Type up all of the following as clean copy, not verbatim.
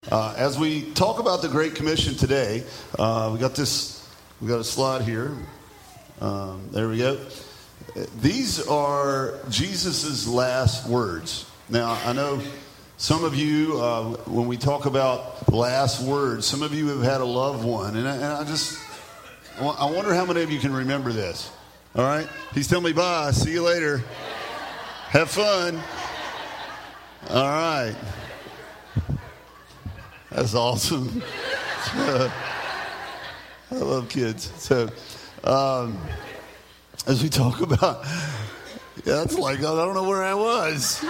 As we talk about the Great Commission today, we got a slide here. There we go. These are Jesus' last words. Now, I know some of you, when we talk about last words, some of you have had a loved one, and I wonder how many of you can remember this. All right? He's telling me bye. See you later. Have fun. All right. That's awesome. I love kids. So, as we talk about, that's like, I don't know where I was.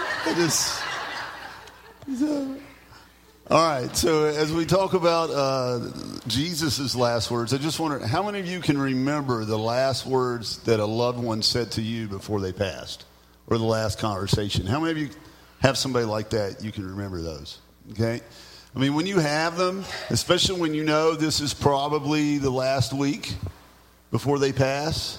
All right. So, as we talk about Jesus' last words, I just wonder, how many of you can remember the last words that a loved one said to you before they passed? Or the last conversation? How many of you have somebody like that, you can remember those? Okay? I mean, when you have them, especially when you know this is probably the last week before they pass,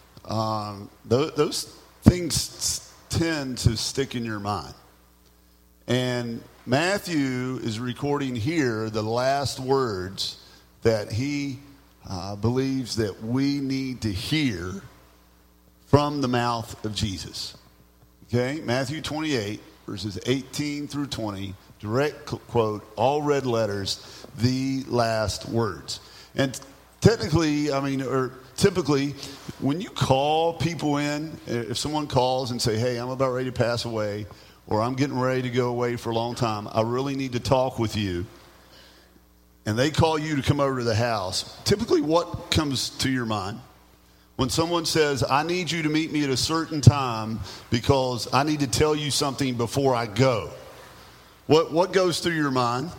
those things tend to stick in your mind. And Matthew is recording here the last words that he believes that we need to hear from the mouth of Jesus. Okay, Matthew 28, verses 18 through 20, direct quote, all red letters, the last words. And typically, when you call people in, if someone calls and say, hey, I'm about ready to pass away, or I'm getting ready to go away for a long time, I really need to talk with you, and they call you to come over to the house, typically what comes to your mind? When someone says, I need you to meet me at a certain time because I need to tell you something before I go. What goes through your mind?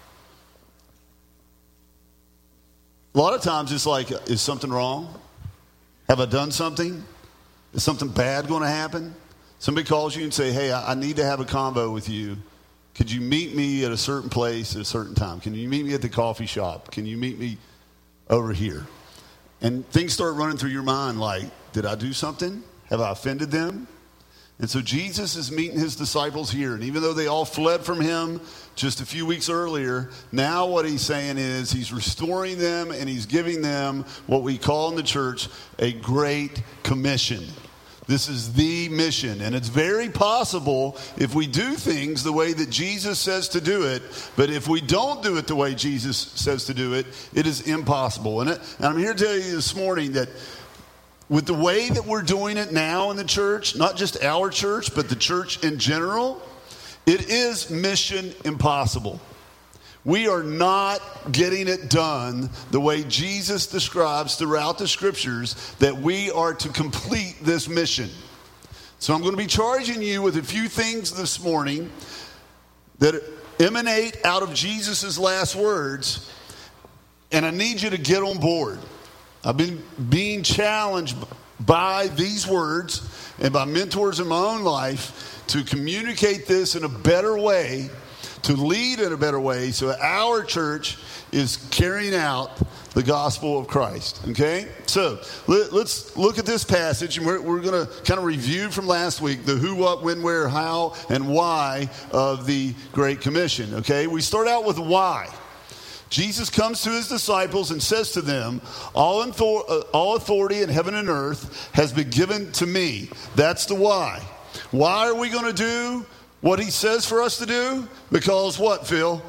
A lot of times it's like, is something wrong? Have I done something? Is something bad going to happen? Somebody calls you and say, hey, I need to have a convo with you. Could you meet me at a certain place at a certain time? Can you meet me at the coffee shop? Can you meet me over here? And things start running through your mind like, did I do something? Have I offended them? And so Jesus is meeting his disciples here. And even though they all fled from him just a few weeks earlier, now what he's saying is he's restoring them and he's giving them what we call in the church a great commission. This is the mission. And it's very possible if we do things the way that Jesus says to do it, but if we don't do it the way Jesus says to do it, it is impossible. And I'm here to tell you this morning that with the way that we're doing it now in the church, not just our church, but the church in general, it is mission impossible. We are not getting it done the way Jesus describes throughout the scriptures that we are to complete this mission. So I'm going to be charging you with a few things this morning that emanate out of Jesus' last words, and I need you to get on board. I've been being challenged by these words and by mentors in my own life to communicate this in a better way, to lead in a better way, so that our church is carrying out the gospel of Christ. Okay? So, let's look at this passage, and we're going to kind of review from last week the who, what, when, where, how, and why of the Great Commission. Okay? We start out with why. Jesus comes to his disciples and says to them, all authority in heaven and earth has been given to me. That's the why. Why are we going to do what he says for us to do? Because what, Phil?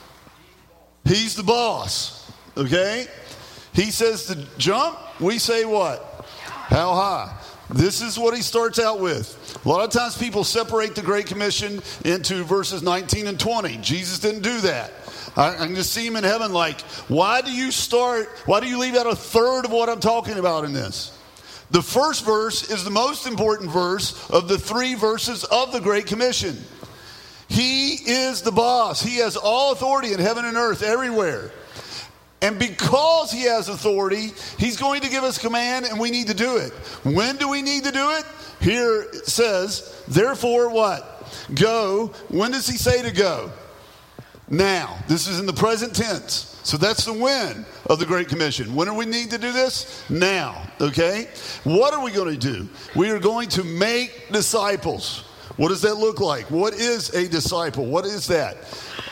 He's the boss. Okay? He says to jump, we say what? How high? This is what he starts out with. A lot of times people separate the Great Commission into verses 19 and 20. Jesus didn't do that. I can just see him in heaven like, why do you leave out a third of what I'm talking about in this? The first verse is the most important verse of the 3 verses of the Great Commission. He is the boss. He has all authority in heaven and earth everywhere. And because he has authority, he's going to give us command and we need to do it. When do we need to do it? Here it says, therefore what? Go. When does he say to go? Now. This is in the present tense. So that's the when of the Great Commission. When do we need to do this? Now. Okay? What are we going to do? We are going to make disciples. What does that look like? What is a disciple? What is that?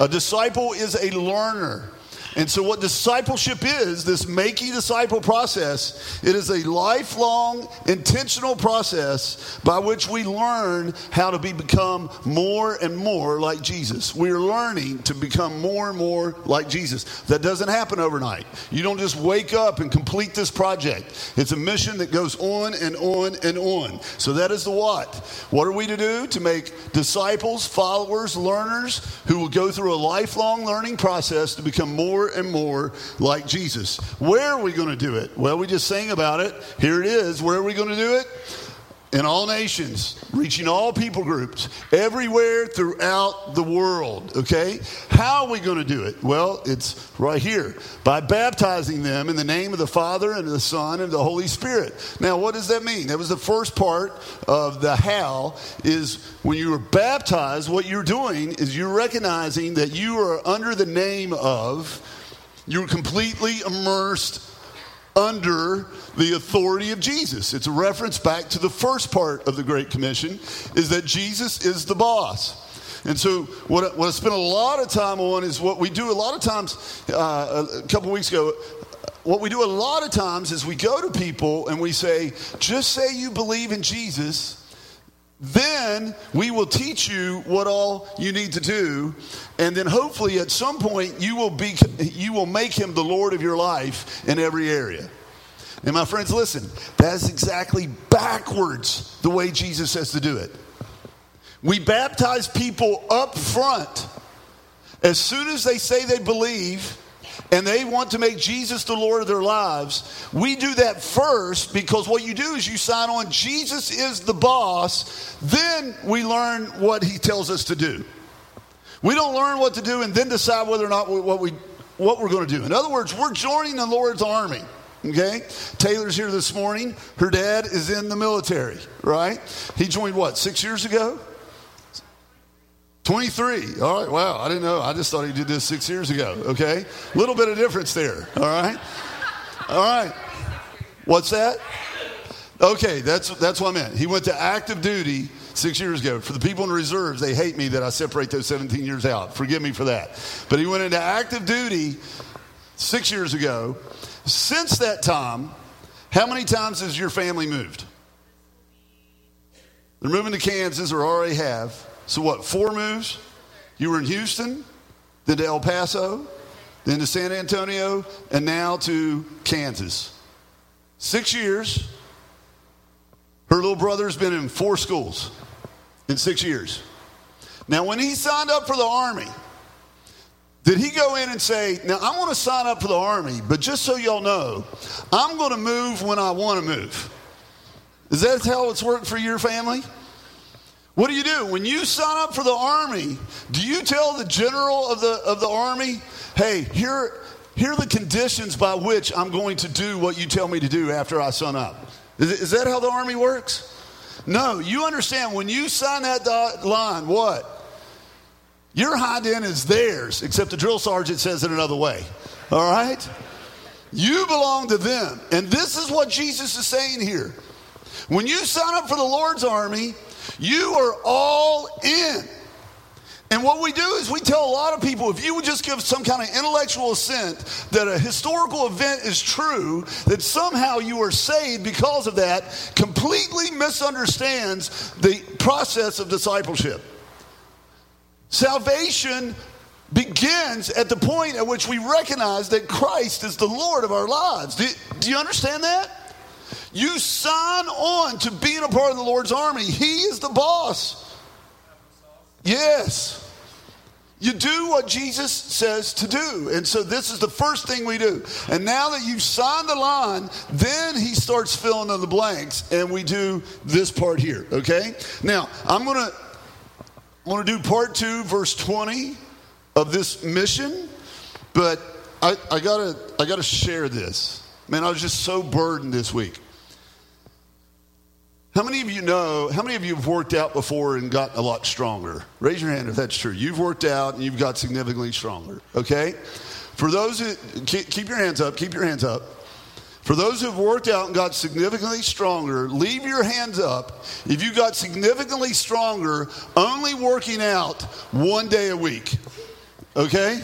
A disciple is a learner. And so what discipleship is, this make ye disciple process, it is a lifelong, intentional process by which we learn how to become more and more like Jesus. We're learning to become more and more like Jesus. That doesn't happen overnight. You don't just wake up and complete this project. It's a mission that goes on and on and on. So that is the what. What are we to do? To make disciples, followers, learners who will go through a lifelong learning process to become more and more like Jesus. Where are we going to do it? Well, we just sang about it. Here it is. Where are we going to do it? In all nations, reaching all people groups, everywhere throughout the world, okay? How are we going to do it? Well, it's right here. By baptizing them in the name of the Father and the Son and the Holy Spirit. Now, what does that mean? That was the first part of the how, is when you were baptized, what you're doing is you're recognizing that you are under the name of, you're completely immersed under the authority of Jesus. It's a reference back to the first part of the Great Commission, is that Jesus is the boss. And so what I spent a lot of time on is what we do a lot of times, a couple weeks ago, what we do a lot of times is we go to people and we say, just say you believe in Jesus, then we will teach you what all you need to do, and then hopefully at some point you will make him the Lord of your life in every area. And my friends, listen, that's exactly backwards the way Jesus says to do it. We baptize people up front. As soon as they say they believe and they want to make Jesus the Lord of their lives, we do that first, because what you do is you sign on, Jesus is the boss, then we learn what he tells us to do. We don't learn what to do and then decide whether or not what we're going to do. In other words, we're joining the Lord's army. Okay? Taylor's here this morning. Her dad is in the military, right? He joined 6 years ago? 23. All right. Wow. I didn't know. I just thought he did this 6 years ago. Okay. A little bit of difference there. All right. All right. What's that? Okay. That's what I meant. He went to active duty 6 years ago. For the people in the reserves, they hate me that I separate those 17 years out. Forgive me for that. But he went into active duty 6 years ago. Since that time, how many times has your family moved? They're moving to Kansas, or already have. So 4 moves? You were in Houston, then to El Paso, then to San Antonio, and now to Kansas. 6 years. Her little brother's been in 4 schools in 6 years. Now, when he signed up for the Army, did he go in and say, now I want to sign up for the Army, but just so y'all know, I'm going to move when I want to move? Is that how it's worked for your family? What do you do? When you sign up for the Army, do you tell the general of the Army, hey, here are the conditions by which I'm going to do what you tell me to do after I sign up? Is that how the Army works? No, you understand, when you sign that line, what? Your hind end is theirs, except the drill sergeant says it another way. All right? You belong to them. And this is what Jesus is saying here. When you sign up for the Lord's army, you are all in. And what we do is we tell a lot of people, if you would just give some kind of intellectual assent that a historical event is true, that somehow you are saved because of that, completely misunderstands the process of discipleship. Salvation begins at the point at which we recognize that Christ is the Lord of our lives. Do you understand that? You sign on to being a part of the Lord's army. He is the boss. Yes. You do what Jesus says to do. And so this is the first thing we do. And now that you've signed the line, then he starts filling in the blanks, and we do this part here, okay? Now, I'm going to do part 2, verse 20 of this mission, but I gotta share this. Man, I was just so burdened this week. How many of you have worked out before and gotten a lot stronger? Raise your hand if that's true. You've worked out and you've got significantly stronger, okay? For those who, keep your hands up. For those who have worked out and got significantly stronger, leave your hands up if you got significantly stronger only working out one day a week. Okay?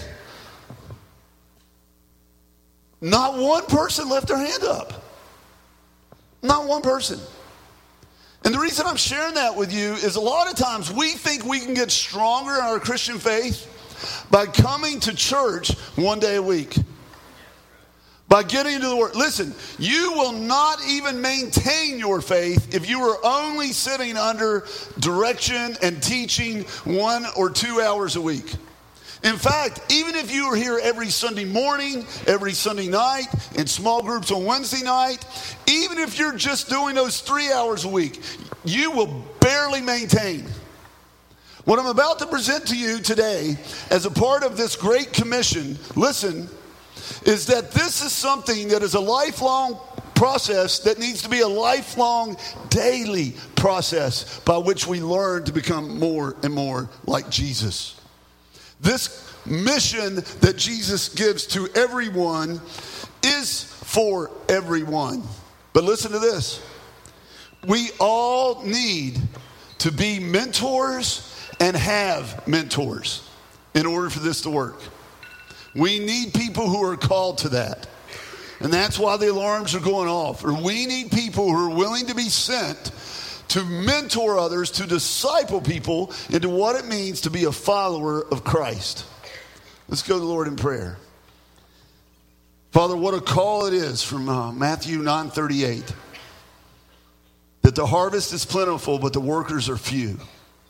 Not one person left their hand up. Not one person. And the reason I'm sharing that with you is a lot of times we think we can get stronger in our Christian faith by coming to church one day a week. By getting into the Word. Listen, you will not even maintain your faith if you are only sitting under direction and teaching 1 or 2 hours a week. In fact, even if you are here every Sunday morning, every Sunday night, in small groups on Wednesday night, even if you're just doing those 3 hours a week, you will barely maintain. What I'm about to present to you today as a part of this Great Commission, listen, is that this is something that is a lifelong process that needs to be a lifelong, daily process by which we learn to become more and more like Jesus. This mission that Jesus gives to everyone is for everyone. But listen to this. We all need to be mentors and have mentors in order for this to work. We need people who are called to that. And that's why the alarms are going off. Or we need people who are willing to be sent to mentor others, to disciple people into what it means to be a follower of Christ. Let's go to the Lord in prayer. Father, what a call it is from Matthew 9:38. That the harvest is plentiful, but the workers are few.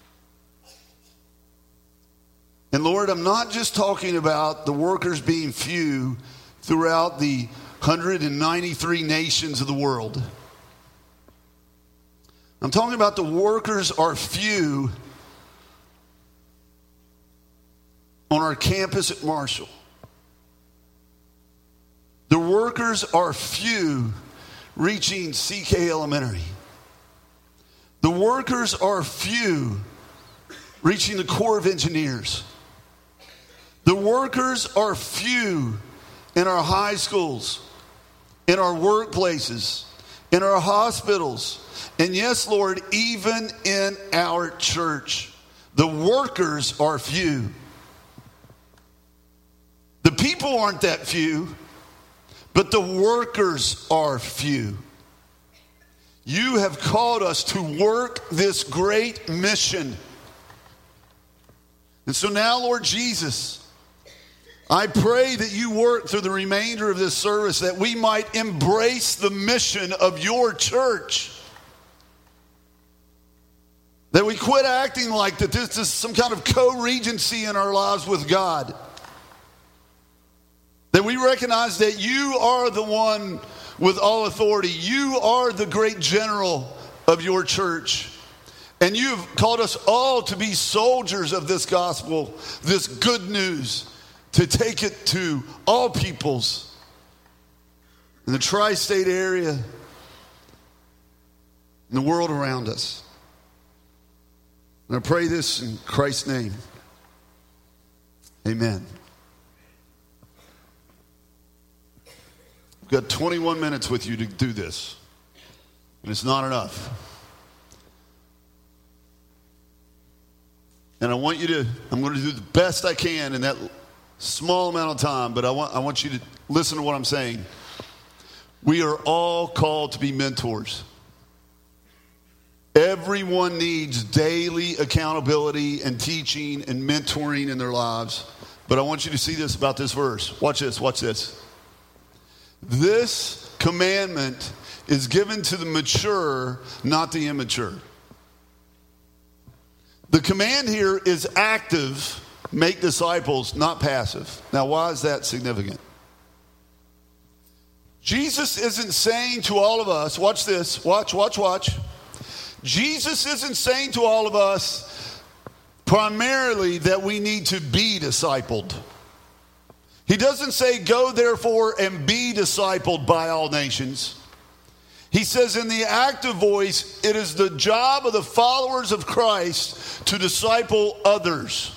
And Lord, I'm not just talking about the workers being few throughout the 193 nations of the world. I'm talking about the workers are few on our campus at Marshall. The workers are few reaching CK Elementary. The workers are few reaching the Corps of Engineers. The workers are few in our high schools, in our workplaces, in our hospitals, and yes, Lord, even in our church. The workers are few. The people aren't that few, but the workers are few. You have called us to work this great mission. And so now, Lord Jesus, I pray that you work through the remainder of this service that we might embrace the mission of your church. That we quit acting like that this is some kind of co-regency in our lives with God. That we recognize that you are the one with all authority. You are the great general of your church. And you've called us all to be soldiers of this gospel, this good news, to take it to all peoples in the tri-state area, in the world around us. And I pray this in Christ's name. Amen. I've got 21 minutes with you to do this. And it's not enough. And I'm going to do the best I can in that small amount of time, but I want you to listen to what I'm saying. We are all called to be mentors. Everyone needs daily accountability and teaching and mentoring in their lives. But I want you to see this about this verse. Watch this, watch this. This commandment is given to the mature, not the immature. The command here is active, make disciples, not passive. Now, why is that significant? Jesus isn't saying to all of us, watch this, watch. Jesus isn't saying to all of us primarily that we need to be discipled. He doesn't say, go therefore and be discipled by all nations. He says in the active voice, it is the job of the followers of Christ to disciple others.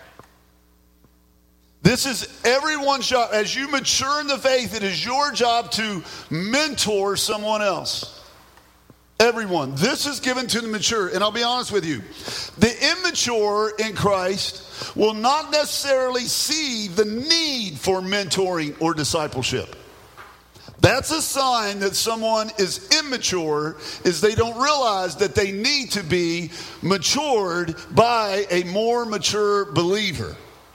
This is everyone's job. As you mature in the faith, it is your job to mentor someone else. Everyone. This is given to the mature. And I'll be honest with you. The immature in Christ will not necessarily see the need for mentoring or discipleship. That's a sign that someone is immature, is they don't realize that they need to be matured by a more mature believer.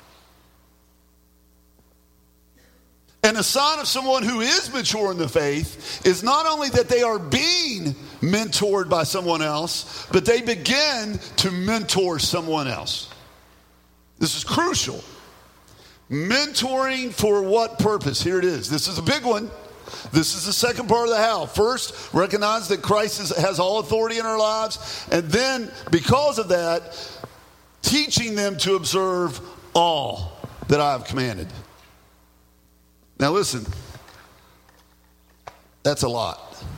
And a sign of someone who is mature in the faith is not only that they are being mentored by someone else, but they begin to mentor someone else. This is crucial. Mentoring for what purpose? Here it is. This is a big one. This is the second part of the how. First, recognize that Christ has all authority in our lives. And then, because of that, teaching them to observe all that I have commanded. Now listen, that's a lot.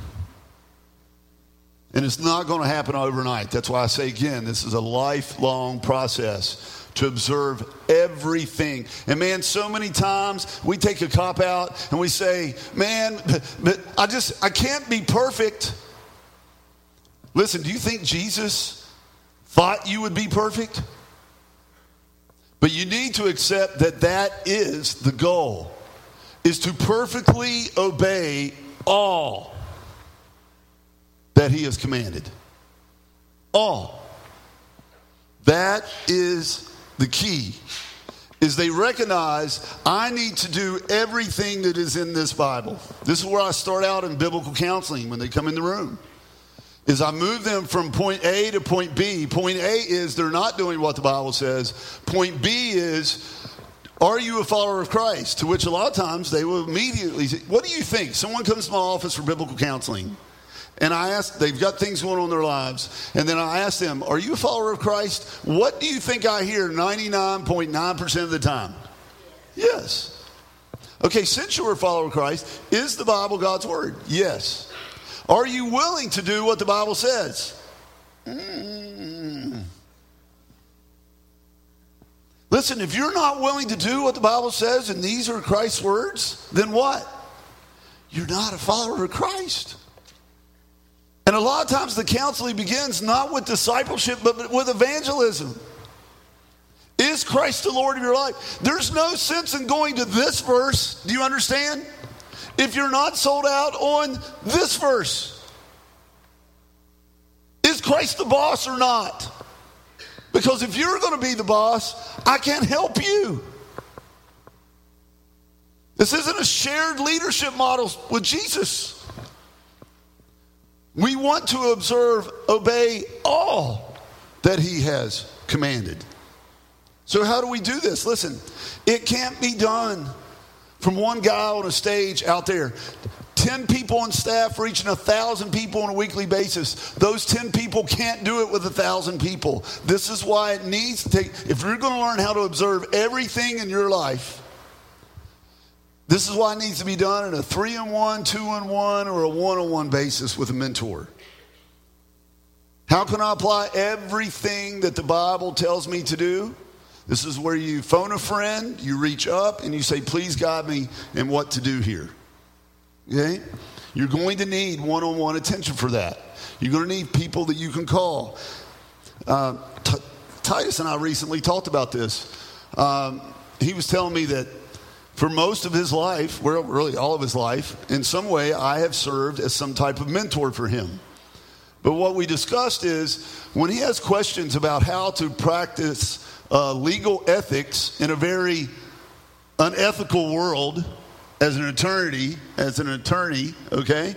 And it's not going to happen overnight. That's why I say again, this is a lifelong process to observe everything. And man, so many times we take a cop out and we say, man, but I can't be perfect. Listen, do you think Jesus thought you would be perfect? But you need to accept that that is the goal, is to perfectly obey all that he has commanded. All. That is the key. Is they recognize I need to do everything that is in this Bible. This is where I start out in biblical counseling when they come in the room. Is I move them from point A to point B. Point A is they're not doing what the Bible says. Point B is, are you a follower of Christ? To which a lot of times they will immediately say, what do you think? Someone comes to my office for biblical counseling. And I ask, they've got things going on in their lives. And then I ask them, are you a follower of Christ? What do you think I hear 99.9% of the time? Yes. Okay, since you're a follower of Christ, is the Bible God's word? Yes. Are you willing to do what the Bible says? Listen, if you're not willing to do what the Bible says and these are Christ's words, then what? You're not a follower of Christ. And a lot of times the counseling begins not with discipleship, but with evangelism. Is Christ the Lord of your life? There's no sense in going to this verse, do you understand? If you're not sold out on this verse. Is Christ the boss or not? Because if you're going to be the boss, I can't help you. This isn't a shared leadership model with Jesus. We want to obey all that he has commanded. So how do we do this? Listen, it can't be done from one guy on a stage out there. 10 people on staff reaching 1,000 people on a weekly basis. Those 10 people can't do it with 1,000 people. This is why it needs to take, if you're going to learn how to observe everything in your life, this is why it needs to be done in a 3-on-1, 2-on-1, or a 1-on-1 basis with a mentor. How can I apply everything that the Bible tells me to do? This is where you phone a friend, you reach up, and you say, please guide me in what to do here. Okay? You're going to need one-on-one attention for that. You're going to need people that you can call. Titus and I recently talked about this. He was telling me that for most of his life, well, really all of his life, in some way I have served as some type of mentor for him. But what we discussed is when he has questions about how to practice legal ethics in a very unethical world as an attorney, okay,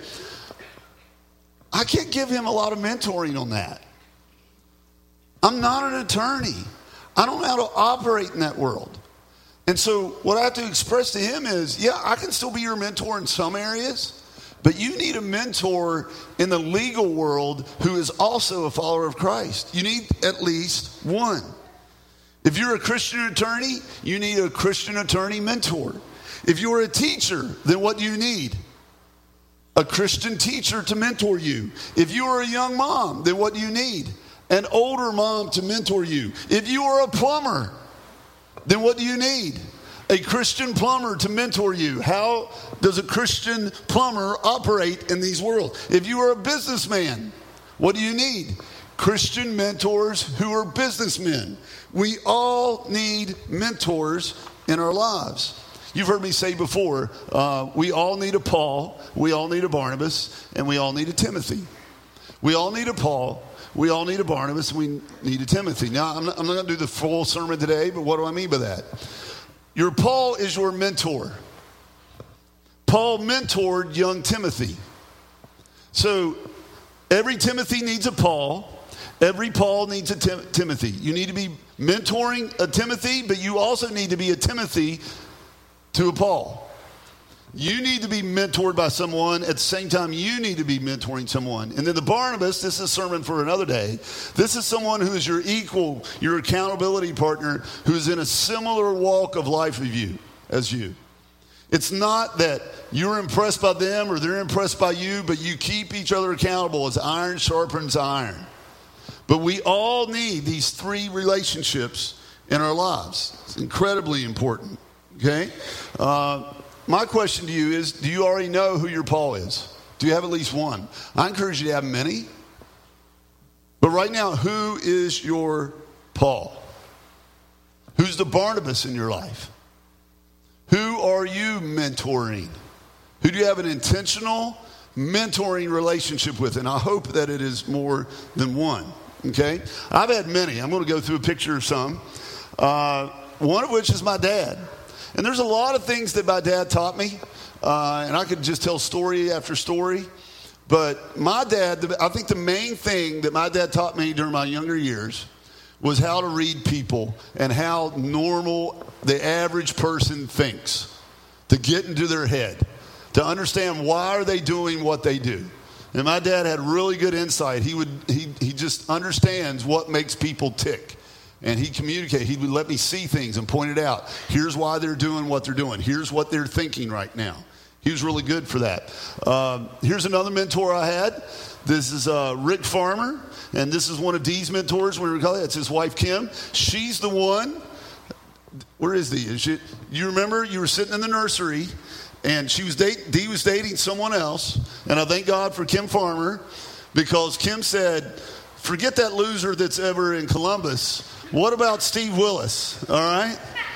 I can't give him a lot of mentoring on that. I'm not an attorney. I don't know how to operate in that world. And so what I have to express to him is, yeah, I can still be your mentor in some areas, but you need a mentor in the legal world who is also a follower of Christ. You need at least one. If you're a Christian attorney, you need a Christian attorney mentor. If you're a teacher, then what do you need? A Christian teacher to mentor you. If you are a young mom, then what do you need? An older mom to mentor you. If you are a plumber, then what do you need? A Christian plumber to mentor you. How does a Christian plumber operate in these worlds? If you are a businessman, What do you need? Christian mentors who are businessmen. We all need mentors in our lives. You've heard me say before, we all need a Paul, we all need a Barnabas, and we all need a Timothy. We all need a Paul, we all need a Barnabas, and we need a Timothy. Now, I'm not going to do the full sermon today, but what do I mean by that? Your Paul is your mentor. Paul mentored young Timothy. So every Timothy needs a Paul. Every Paul needs a Timothy. You need to be mentoring a Timothy, but you also need to be a Timothy to a Paul. You need to be mentored by someone. At the same time, you need to be mentoring someone. And then the Barnabas, this is a sermon for another day. This is someone who is your equal, your accountability partner, who is in a similar walk of life as you. It's not that you're impressed by them or they're impressed by you, but you keep each other accountable as iron sharpens iron. But we all need these three relationships in our lives. It's incredibly important. Okay? My question to you is, do you already know who your Paul is? Do you have at least one? I encourage you to have many. But right now, who is your Paul? Who's the Barnabas in your life? Who are you mentoring? Who do you have an intentional mentoring relationship with? And I hope that it is more than one. Okay? I've had many. I'm going to go through a picture of some. One of which is my dad. And there's a lot of things that my dad taught me. And I could just tell story after story. But my dad, I think the main thing that my dad taught me during my younger years was how to read people and how normal the average person thinks. To get into their head. To understand why are they doing what they do. And my dad had really good insight. He just understands what makes people tick. And he communicated. He would let me see things and point it out. Here's why they're doing what they're doing. Here's what they're thinking right now. He was really good for that. Here's another mentor I had. This is Rick Farmer. And this is one of Dee's mentors. We recall it's his wife, Kim. She's the one. Where is Dee? You remember you were sitting in the nursery. And Dee was dating someone else. And I thank God for Kim Farmer. Because Kim said, forget that loser that's ever in Columbus. What about Steve Willis? All right?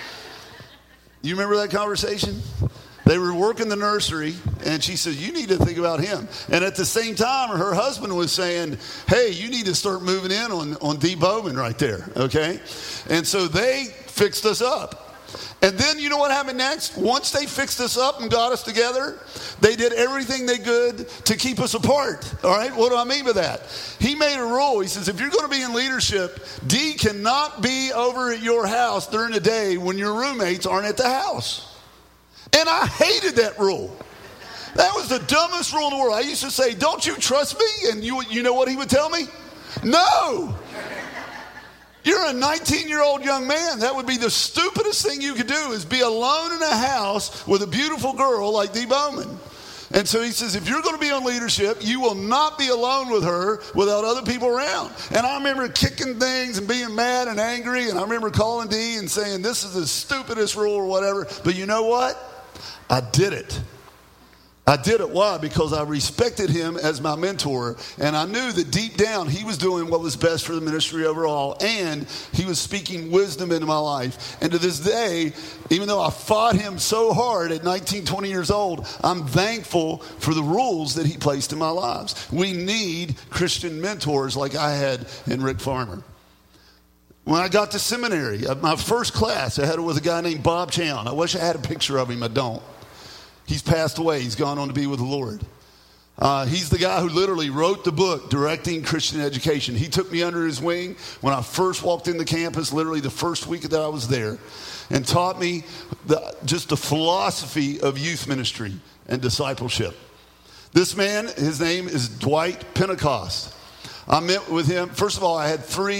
You remember that conversation? They were working the nursery, and she said, you need to think about him. And at the same time, her husband was saying, hey, you need to start moving in on Dee Bowman right there, okay? And so they fixed us up. And then you know what happened next? Once they fixed us up and got us together, they did everything they could to keep us apart. All right? What do I mean by that? He made a rule. He says, if you're going to be in leadership, Dee cannot be over at your house during the day when your roommates aren't at the house. And I hated that rule. That was the dumbest rule in the world. I used to say, don't you trust me? And you know what he would tell me? No. You're a 19-year-old young man. That would be the stupidest thing you could do is be alone in a house with a beautiful girl like Dee Bowman. And so he says, if you're going to be on leadership, you will not be alone with her without other people around. And I remember kicking things and being mad and angry. And I remember calling Dee and saying, this is the stupidest rule or whatever. But you know what? I did it. I did it. Why? Because I respected him as my mentor, and I knew that deep down he was doing what was best for the ministry overall, and he was speaking wisdom into my life. And to this day, even though I fought him so hard at 19, 20 years old, I'm thankful for the rules that he placed in my lives. We need Christian mentors like I had in Rick Farmer. When I got to seminary, my first class, I had it with a guy named Bob Chown. I wish I had a picture of him. I don't. He's passed away. He's gone on to be with the Lord. He's the guy who literally wrote the book, Directing Christian Education. He took me under his wing when I first walked into campus, literally the first week that I was there, and taught me just the philosophy of youth ministry and discipleship. This man, his name is Dwight Pentecost. I met with him. First of all, I had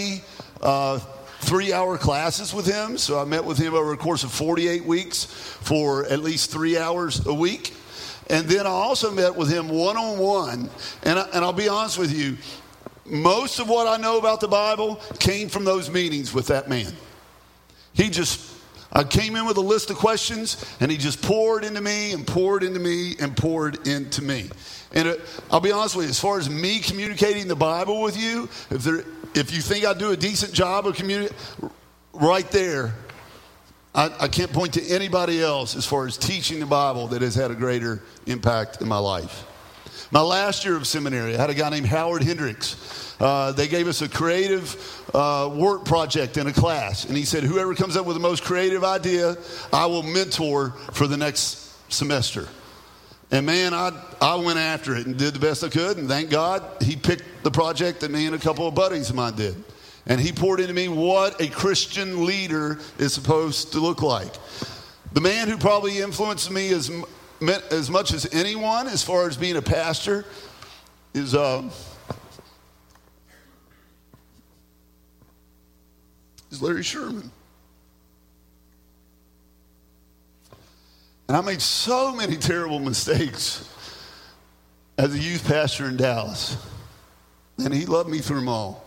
three-hour classes with him. So I met with him over a course of 48 weeks for at least 3 hours a week. And then I also met with him one-on-one. And I'll be honest with you, most of what I know about the Bible came from those meetings with that man. I came in with a list of questions, and he just poured into me and poured into me and poured into me. And I'll be honest with you, as far as me communicating the Bible with you, if you think I do a decent job of communicating, right there, I can't point to anybody else as far as teaching the Bible that has had a greater impact in my life. My last year of seminary, I had a guy named Howard Hendricks. They gave us a creative work project in a class. And he said, whoever comes up with the most creative idea, I will mentor for the next semester. And man, I went after it and did the best I could. And thank God he picked the project that me and a couple of buddies of mine did. And he poured into me what a Christian leader is supposed to look like. The man who probably influenced me as much as anyone as far as being a pastor is Larry Sherman. And I made so many terrible mistakes as a youth pastor in Dallas. And he loved me through them all.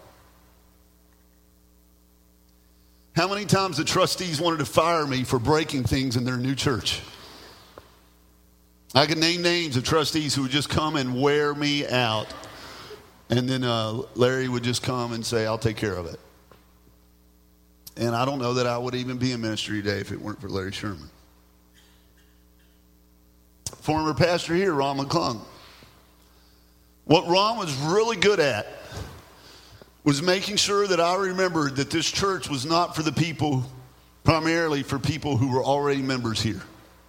How many times the trustees wanted to fire me for breaking things in their new church? I could name names of trustees who would just come and wear me out. And then Larry would just come and say, I'll take care of it. And I don't know that I would even be in ministry today if it weren't for Larry Sherman. Former pastor here, Ron McClung. What Ron was really good at was making sure that I remembered that this church was not for the people, primarily for people who were already members here.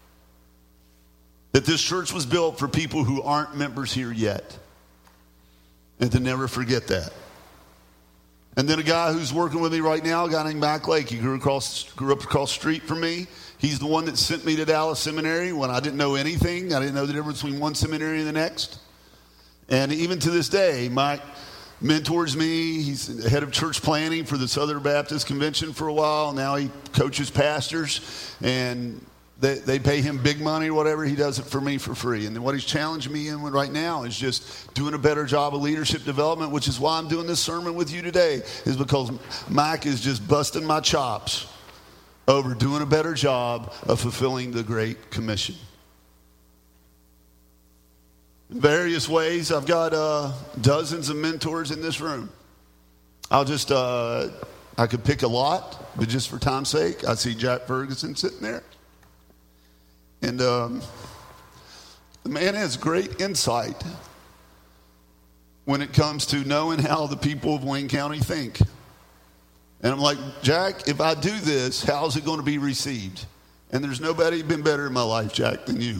That this church was built for people who aren't members here yet. And to never forget that. And then a guy who's working with me right now, a guy named Mac Lake, he grew up across the street from me. He's the one that sent me to Dallas Seminary when I didn't know anything. I didn't know the difference between one seminary and the next. And even to this day, Mike mentors me. He's the head of church planning for the Southern Baptist Convention for a while. Now he coaches pastors, and they pay him big money or whatever. He does it for me for free. And then what he's challenged me in right now is just doing a better job of leadership development, which is why I'm doing this sermon with you today, is because Mike is just busting my chops over doing a better job of fulfilling the Great Commission. In various ways, I've got dozens of mentors in this room. I could pick a lot, but just for time's sake, I see Jack Ferguson sitting there. And the man has great insight when it comes to knowing how the people of Wayne County think. And I'm like, Jack, if I do this, how's it going to be received? And there's nobody been better in my life, Jack, than you.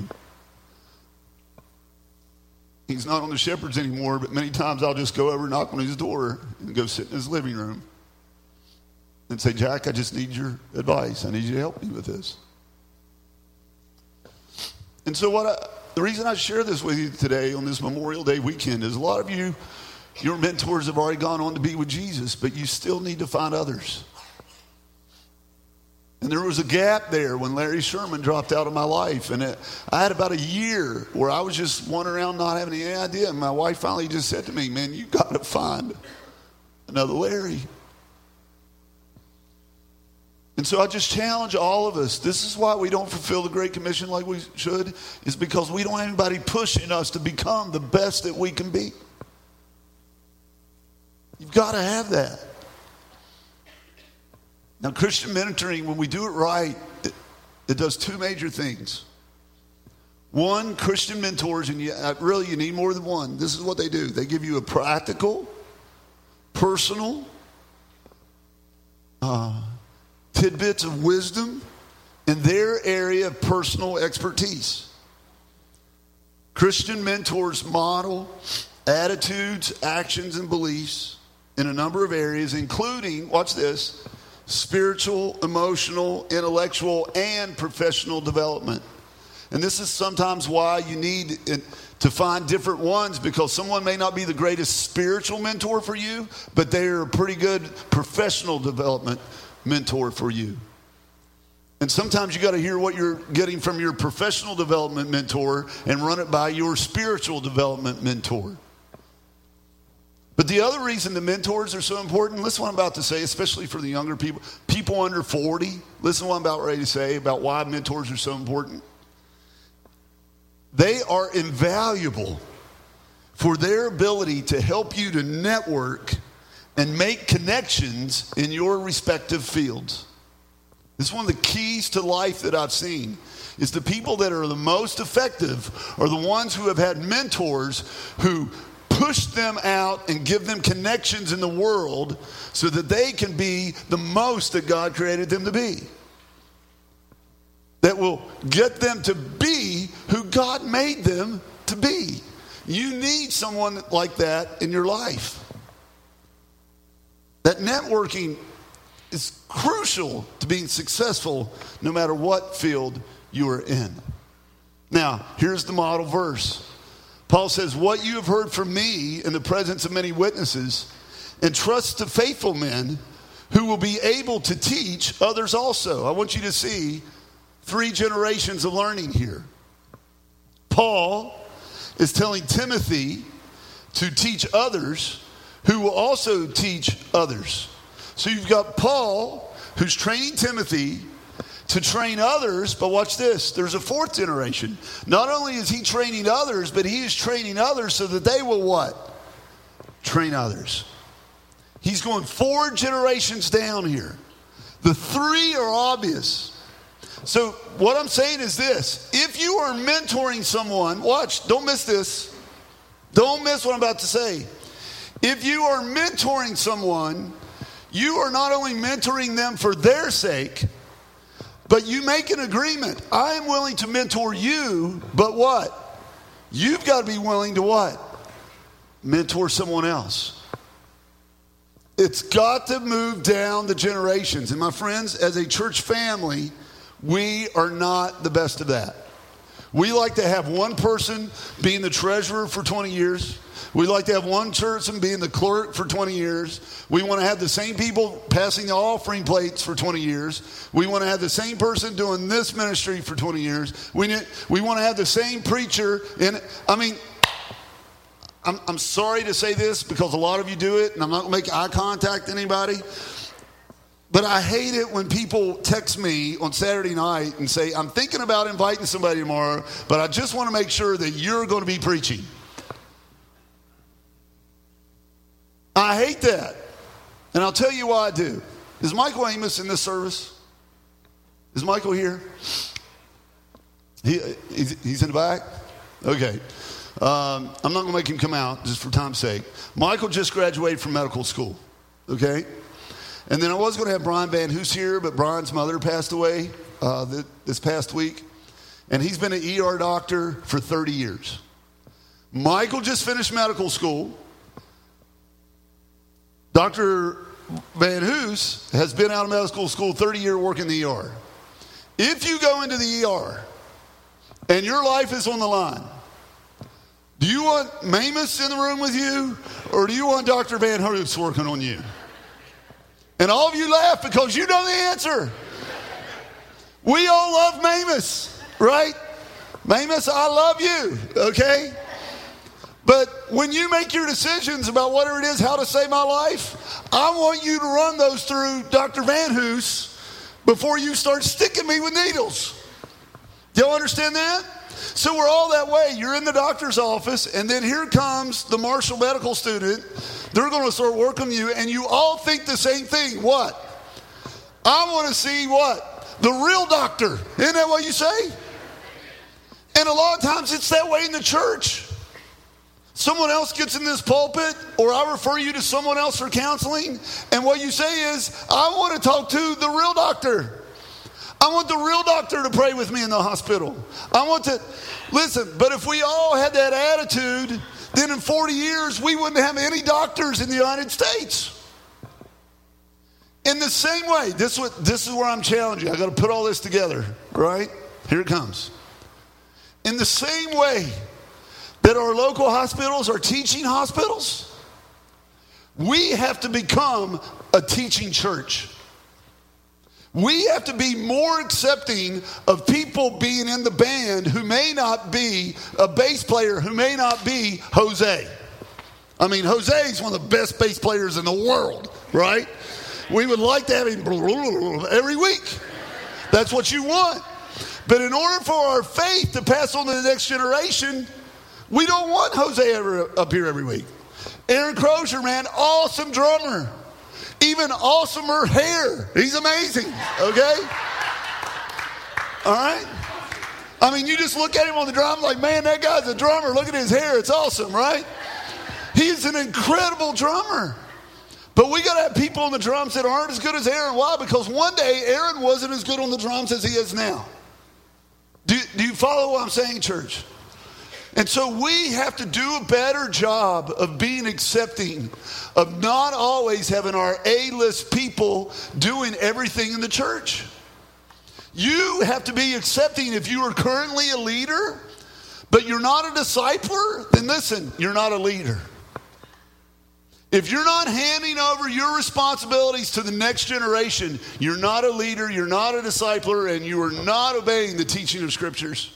He's not on the Shepherds anymore, but many times I'll just go over and knock on his door and go sit in his living room and say, Jack, I just need your advice. I need you to help me with this. And so the reason I share this with you today on this Memorial Day weekend is a lot of you, your mentors have already gone on to be with Jesus, but you still need to find others. And there was a gap there when Larry Sherman dropped out of my life. And I had about a year where I was just wandering around not having any idea. And my wife finally just said to me, man, you got to find another Larry. And so I just challenge all of us. This is why we don't fulfill the Great Commission like we should, is because we don't have anybody pushing us to become the best that we can be. You've got to have that. Now, Christian mentoring, when we do it right, it does two major things. One, Christian mentors, and you need more than one. This is what they do. They give you a practical, personal, tidbits of wisdom in their area of personal expertise. Christian mentors model attitudes, actions, and beliefs in a number of areas, including, watch this, spiritual, emotional, intellectual, and professional development. And this is sometimes why you need to find different ones, because someone may not be the greatest spiritual mentor for you, but they're a pretty good professional development mentor for you. And sometimes you got to hear what you're getting from your professional development mentor and run it by your spiritual development mentor. But the other reason the mentors are so important, listen to what I'm about to say, especially for the younger people, people under 40, listen to what I'm about ready to say about why mentors are so important. They are invaluable for their ability to help you to network and make connections in your respective fields. This is one of the keys to life that I've seen, is the people that are the most effective are the ones who have had mentors who push them out and give them connections in the world so that they can be the most that God created them to be. That will get them to be who God made them to be. You need someone like that in your life. That networking is crucial to being successful no matter what field you are in. Now, here's the model verse. Paul says, what you have heard from me in the presence of many witnesses, entrust to faithful men who will be able to teach others also. I want you to see 3 generations of learning here. Paul is telling Timothy to teach others who will also teach others. So you've got Paul who's training Timothy to train others, but watch this, there's a 4th generation. Not only is he training others, but he is training others so that they will what? Train others. He's going 4 generations down here. The 3 are obvious. So what I'm saying is this, if you are mentoring someone, watch, don't miss this. Don't miss what I'm about to say. If you are mentoring someone, you are not only mentoring them for their sake, but you make an agreement. I am willing to mentor you, but what? You've got to be willing to what? Mentor someone else. It's got to move down the generations. And my friends, as a church family, we are not the best of that. We like to have one person being the treasurer for 20 years. We like to have one person being the clerk for 20 years. We want to have the same people passing the offering plates for 20 years. We want to have the same person doing this ministry for 20 years. We want to have the same preacher. I'm sorry to say this because a lot of you do it, and I'm not going to make eye contact with anybody. But I hate it when people text me on Saturday night and say, I'm thinking about inviting somebody tomorrow, but I just want to make sure that you're going to be preaching. I hate that. And I'll tell you why I do. Is Michael Amos in this service? Is Michael here? He's in the back? Okay. I'm not going to make him come out just for time's sake. Michael just graduated from medical school. Okay? And then I was going to have Brian Van Hoos here, but Brian's mother passed away this past week. And he's been an ER doctor for 30 years. Michael just finished medical school. Dr. Van Hoos has been out of medical school 30 years working in the ER. If you go into the ER and your life is on the line, do you want Mamus in the room with you, or do you want Dr. Van Hoos working on you? And all of you laugh because you know the answer. We all love Mamus, right? Mamus, I love you, okay? But when you make your decisions about whatever it is, how to save my life, I want you to run those through Dr. Van Hoos before you start sticking me with needles. Do y'all understand that? So we're all that way. You're in the doctor's office, and then here comes the Marshall medical student. They're going to start working on you, and you all think the same thing. What? I want to see what? The real doctor. Isn't that what you say? And a lot of times it's that way in the church. Someone else gets in this pulpit, or I refer you to someone else for counseling, and what you say is, I want to talk to the real doctor. I want the real doctor to pray with me in the hospital. Listen, but if we all had that attitude, then in 40 years, we wouldn't have any doctors in the United States. In the same way, this is where I'm challenging. I got to put all this together, right? Here it comes. In the same way that our local hospitals are teaching hospitals, we have to become a teaching church. We have to be more accepting of people being in the band who may not be a bass player, who may not be Jose. I mean, Jose's one of the best bass players in the world, right? We would like to have him every week. That's what you want. But in order for our faith to pass on to the next generation, we don't want Jose up here every week. Aaron Crozier, man, awesome drummer. Even awesomer hair. He's amazing, okay? All right? I mean, you just look at him on the drum like, man, that guy's a drummer. Look at his hair. It's awesome, right? He's an incredible drummer. But we got to have people on the drums that aren't as good as Aaron. Why? Because one day Aaron wasn't as good on the drums as he is now. Do you follow what I'm saying, church? And so we have to do a better job of being accepting, of not always having our A-list people doing everything in the church. You have to be accepting. If you are currently a leader, but you're not a discipler, then listen, you're not a leader. If you're not handing over your responsibilities to the next generation, you're not a leader, you're not a discipler, and you are not obeying the teaching of scriptures.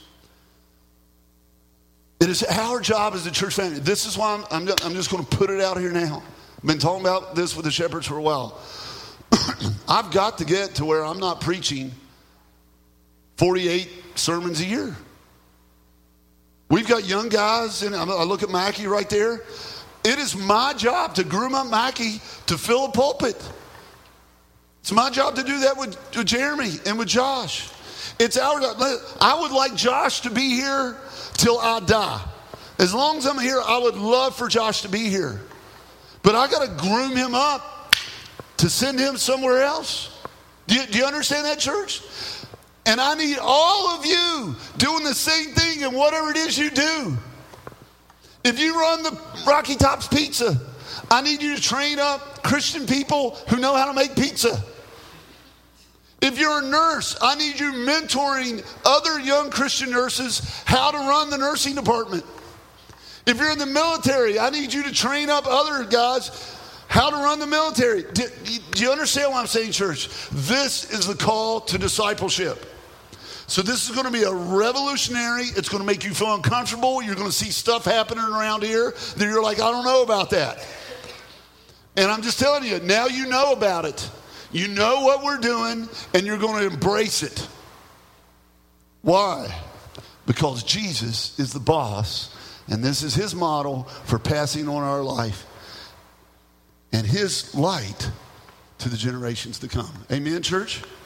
It is our job as a church family. This is why I'm just going to put it out here now. I've been talking about this with the shepherds for a while. I've got to get to where I'm not preaching 48 sermons a year. We've got young guys, and I look at Mackie right there. It is my job to groom up Mackie to fill a pulpit. It's my job to do that with Jeremy and with Josh. It's our job. I would like Josh to be here till I die. As long as I'm here, I would love for Josh to be here. But I got to groom him up to send him somewhere else. Do you understand that, church? And I need all of you doing the same thing in whatever it is you do. If you run the Rocky Tops Pizza, I need you to train up Christian people who know how to make pizza. If you're a nurse, I need you mentoring other young Christian nurses how to run the nursing department. If you're in the military, I need you to train up other guys how to run the military. Do you understand what I'm saying, church? This is the call to discipleship. So this is going to be a revolutionary. It's going to make you feel uncomfortable. You're going to see stuff happening around here that you're like, I don't know about that. And I'm just telling you, now you know about it. You know what we're doing, and you're going to embrace it. Why? Because Jesus is the boss, and this is his model for passing on our life and his light to the generations to come. Amen, church?